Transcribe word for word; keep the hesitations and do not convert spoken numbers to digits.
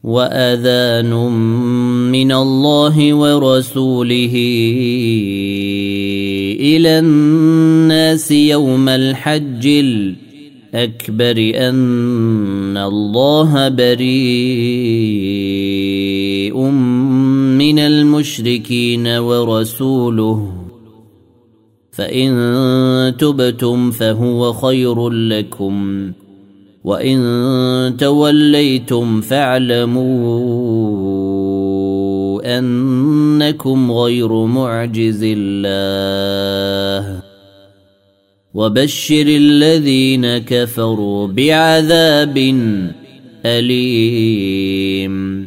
وأذان من الله ورسوله إلى الناس يوم الحج الأكبر أن الله بريء من المشركين ورسوله فإن تبتم فهو خير لكم وإن توليتم فاعلموا أنكم غير معجز الله وبشر الذين كفروا بعذاب أليم